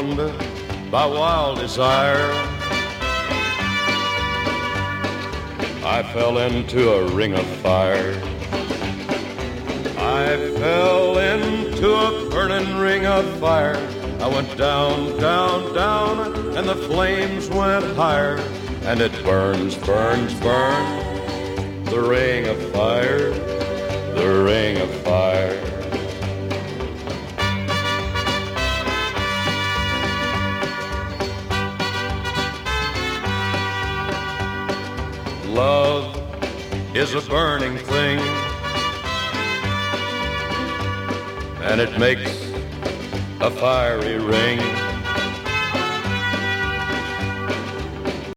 consumed by wild desire. I fell into a ring of fire. I fell into a burning ring of fire. I went down, down, down, and the flames went higher. And it burns, burns, burns, the ring of fire, the ring of fire. Love is a burning thing, and it makes a fiery ring.